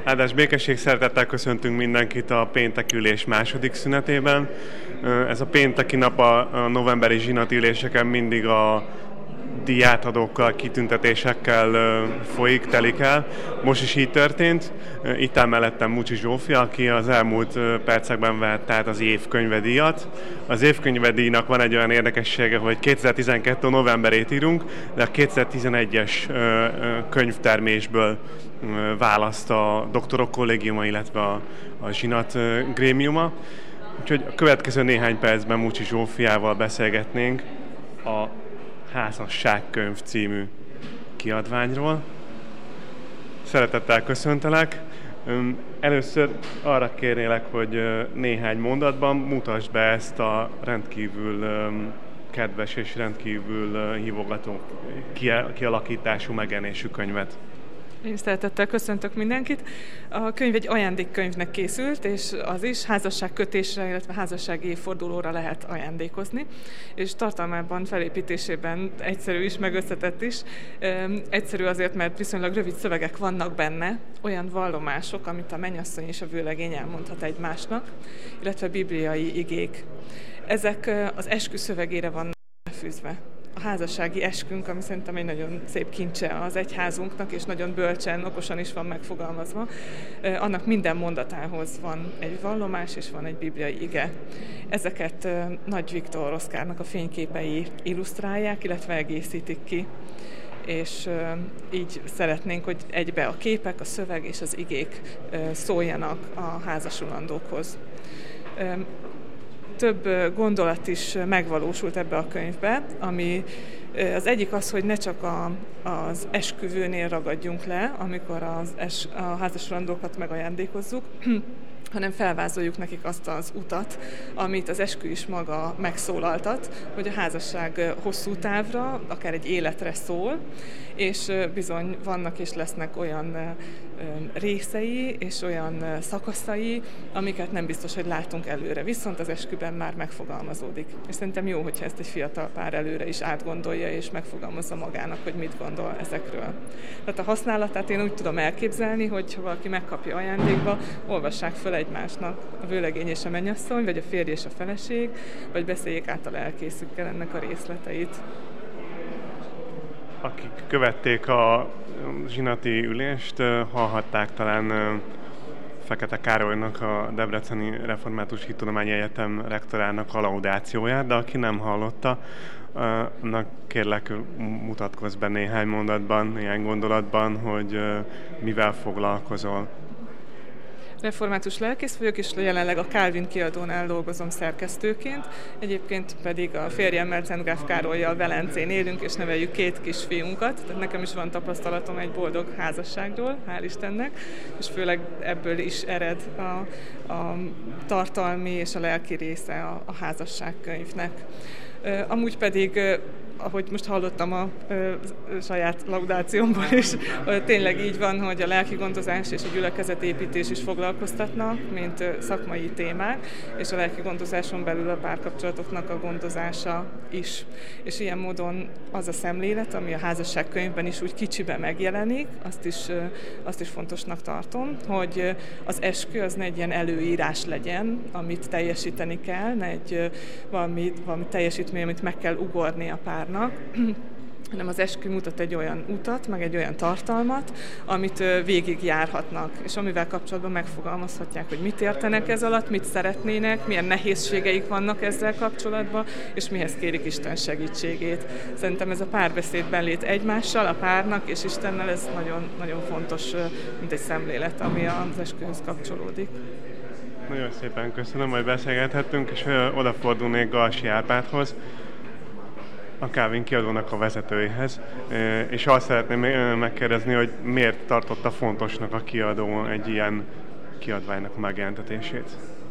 Áldás békesség, szeretettel köszöntünk mindenkit a péntekülés második szünetében. Ez a pénteki nap a novemberi zsinatüléseken mindig a díjátadókkal, kitüntetésekkel folyik, telik el. Most is így történt. Itt áll mellettem Mucsi Zsófia, aki az elmúlt percekben vett át az évkönyvedíjat. Az évkönyvedíjnak van egy olyan érdekessége, hogy 2012. novemberét írunk, de a 2011-es könyvtermésből választ a doktorok kollégiuma, illetve a zsinat grémiuma. Úgyhogy a következő néhány percben Mucsi Zsófiával beszélgetnénk a Házasságkönyv című kiadványról. Szeretettel köszöntelek. Először arra kérnélek, hogy néhány mondatban mutasd be ezt a rendkívül kedves és rendkívül hívogató kialakítású, megjelenésű könyvet. Én szeretettel köszöntök mindenkit. A könyv egy ajándékkönyvnek készült, és az is házasságkötésre, illetve házassági évfordulóra lehet ajándékozni, és tartalmában, felépítésében egyszerű is, meg összetett is. Egyszerű azért, mert viszonylag rövid szövegek vannak benne, olyan vallomások, amit a mennyasszony és a vőlegény elmondhat egymásnak, illetve bibliai igék. Ezek az eskü szövegére vannak fűzve. A házassági eskünk, ami szerintem egy nagyon szép kincse az egyházunknak, és nagyon bölcsen, okosan is van megfogalmazva. Annak minden mondatához van egy vallomás, és van egy bibliai ige. Ezeket Nagy Viktor Oszkárnak a fényképei illusztrálják, illetve egészítik ki. És így szeretnénk, hogy egybe a képek, a szöveg és az igék szóljanak a házasulandókhoz. Több gondolat is megvalósult ebbe a könyvbe, ami az egyik az, hogy ne csak az esküvőnél ragadjunk le, amikor a házasrandókat megajándékozzuk, hanem felvázoljuk nekik azt az utat, amit az eskü is maga megszólaltat, hogy a házasság hosszú távra, akár egy életre szól, és bizony vannak és lesznek olyan részei és olyan szakaszai, amiket nem biztos, hogy látunk előre, viszont az esküben már megfogalmazódik. És szerintem jó, hogyha ezt egy fiatal pár előre is átgondolja és megfogalmazza magának, hogy mit gondol ezekről. Tehát a használatát én úgy tudom elképzelni, hogy ha valaki megkapja ajándékba, olvassák föl egymásnak a vőlegény és a mennyasszony, vagy a férj és a feleség, vagy beszéljék át a lelkészükkel ennek a részleteit. Akik követték a zsinati ülést, hallhatták talán Fekete Károlynak, a Debreceni Református Hittudományi Egyetem rektorának a laudációját, de aki nem hallotta, annak kérlek mutatkozz be néhány mondatban, néhány gondolatban, hogy mivel foglalkozol. Református lelkész vagyok, és jelenleg a Calvin kiadónál dolgozom szerkesztőként. Egyébként pedig a férjemmel, Szentgráf Károllyal Velencén élünk, és neveljük 2 kisfiunkat. Tehát nekem is van tapasztalatom egy boldog házasságról, hál' Istennek, és főleg ebből is ered a tartalmi és a lelki része a házasságkönyvnek. Amúgy pedig, ahogy most hallottam a saját laudációmból is, tényleg így van, hogy a lelki gondozás és a gyülekezetépítés is foglalkoztatnak, mint szakmai témák, és a lelki gondozáson belül a párkapcsolatoknak a gondozása is. És ilyen módon az a szemlélet, ami a házasságkönyvben is úgy kicsiben megjelenik, azt is fontosnak tartom, hogy az eskü az ne egy ilyen előírás legyen, amit teljesíteni kell, ne egy valami teljesítmény, amit meg kell ugorni a párnak, hanem az eskü mutat egy olyan utat, meg egy olyan tartalmat, amit végig járhatnak, és amivel kapcsolatban megfogalmazhatják, hogy mit értenek ez alatt, mit szeretnének, milyen nehézségeik vannak ezzel kapcsolatban, és mihez kérik Isten segítségét. Szerintem ez a párbeszédben lét egymással, a párnak és Istennel, ez nagyon, nagyon fontos, mint egy szemlélet, ami az eskühöz kapcsolódik. Nagyon szépen köszönöm, hogy beszélgethettünk, és odafordulnék Galsi Árpádhoz, a Calvin kiadónak a vezetőjéhez, és azt szeretném megkérdezni, hogy miért tartotta fontosnak a kiadó egy ilyen kiadványnak a megjelentetését?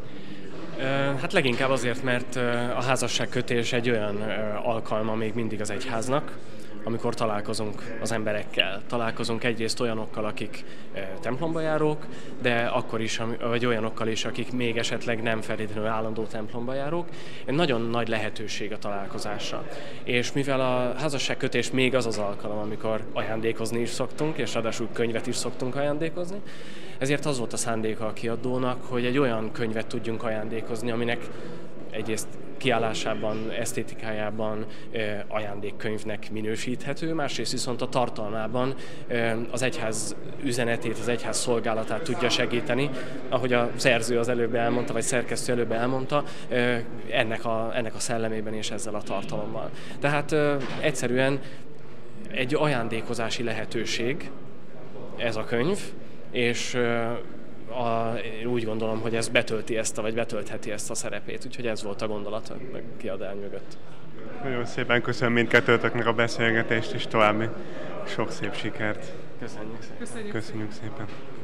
Hát leginkább azért, mert a házasságkötés egy olyan alkalma még mindig az egyháznak, amikor találkozunk az emberekkel. Találkozunk egyrészt olyanokkal, akik templomba járók, de akkor is, vagy olyanokkal is, akik még esetleg nem feltétlenül állandó templomba járók. Egy nagyon nagy lehetőség a találkozásra. És mivel a házasságkötés még az az alkalom, amikor ajándékozni is szoktunk, és ráadásul könyvet is szoktunk ajándékozni, ezért az volt a szándéka a kiadónak, hogy egy olyan könyvet tudjunk ajándékozni, aminek egyrészt kiállásában, esztétikájában ajándékkönyvnek minősíthető, másrészt viszont a tartalmában az egyház üzenetét, az egyház szolgálatát tudja segíteni, ahogy a szerző az előbb elmondta, vagy szerkesztő előbb elmondta, ennek a szellemében és ezzel a tartalommal. Tehát egyszerűen egy ajándékozási lehetőség ez a könyv, és úgy gondolom, hogy ez betöltheti ezt a szerepét, úgyhogy ez volt a gondolat a kiadány mögött. Nagyon szépen köszönöm mindkettőtöknek a beszélgetést, és további sok szép sikert. Köszönjük szépen. Köszönjük szépen.